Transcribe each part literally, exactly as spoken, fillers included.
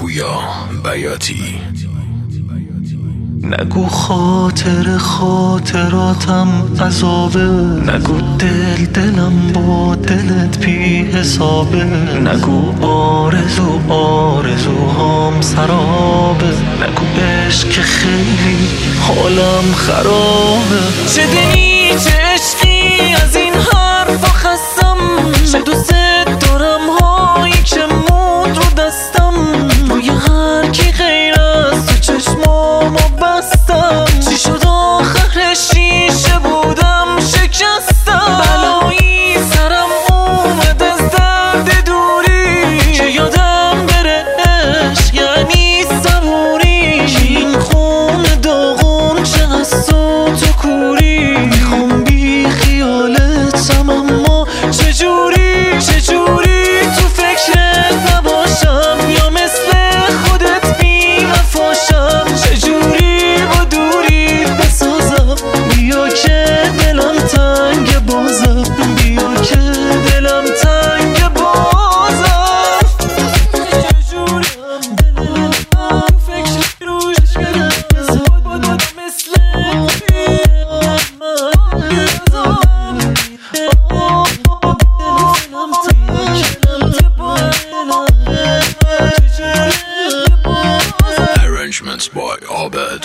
پویا بیاتی. نگو خاطر خاطراتم عذابه، نگو دل دلم با دلت بی حسابه، نگو آرزو آرزوهام سرابه، نگو عشق که خیلی حالم خرابه. چه دلی چه عشقی از این حرفا خستم، چه دوست دارم هایی که مود رو دستم، روی هر کی غیر از تو چشمامو بستم. چی شد آخر شیشه بودم شکستم، بلایی سرم اومد از درد دوری، که یادم بره عشق یعنی صبوری. این خون داغون چه از تو تو کوری، میخوام بی خیالتم اما چجوری چجوری تو فکرت نباشم، یا مثل خودت بی وفاشم. چجوری با دوریت بسازم، بیا که دلم تنگ بازم، بیا که دلم تنگ بازم. چجوری دلم فکر روش بدم مثل Arrangements by Abed.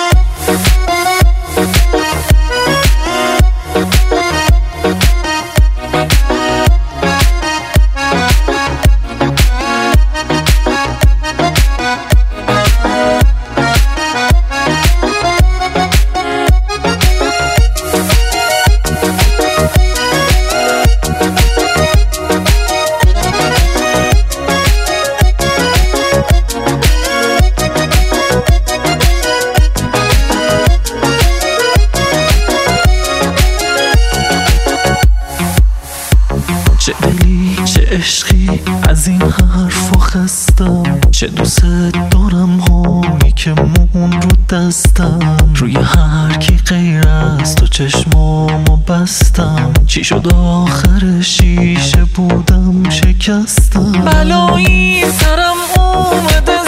چه دلی چه عشقی از این حرفا خستم، چه دوست دارم هایی که مون رو دستم، روی هر کی غیر از تو چشمامو بستم. چی شد آخر شیشه بودم شکستم، بلایی سرم اومده